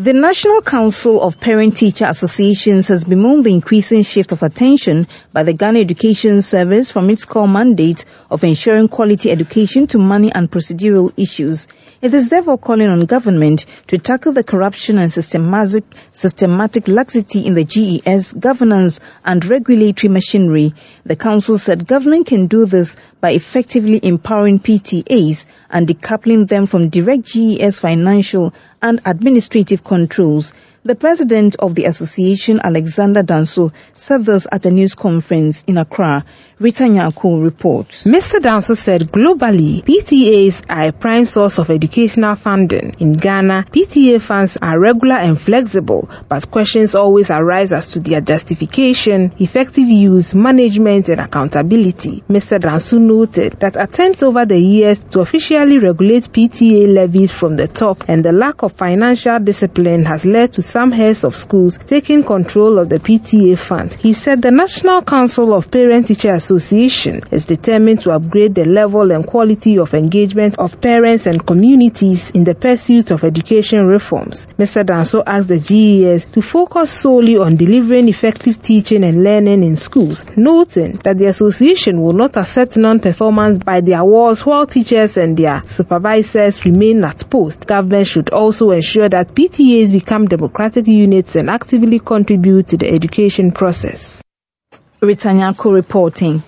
The National Council of Parent-Teacher Associations has bemoaned the increasing shift of attention by the Ghana Education Service from its core mandate of ensuring quality education to money and procedural issues. It is therefore calling on government to tackle the corruption and systematic laxity in the GES governance and regulatory machinery. The council said government can do this by effectively empowering PTAs and decoupling them from direct GES financial and administrative controls. The president of the association, Alexander Danso, said this at a news conference in Accra. Rita Nyako reports. Mr. Danso said globally, PTAs are a prime source of educational funding. In Ghana, PTA funds are regular and flexible, but questions always arise as to their justification, effective use, management, and accountability. Mr. Danso noted that attempts over the years to officially regulate PTA levies from the top and the lack of financial discipline has led to some heads of schools taking control of the PTA funds. He said the National Council of Parent-Teacher Association is determined to upgrade the level and quality of engagement of parents and communities in the pursuit of education reforms. Mr. Danso asked the GES to focus solely on delivering effective teaching and learning in schools, noting that the association will not accept non-performance by their wards while teachers and their supervisors remain at post. Government should also ensure that PTAs become democratic units and actively contribute to the education process. Rita Nyako reporting.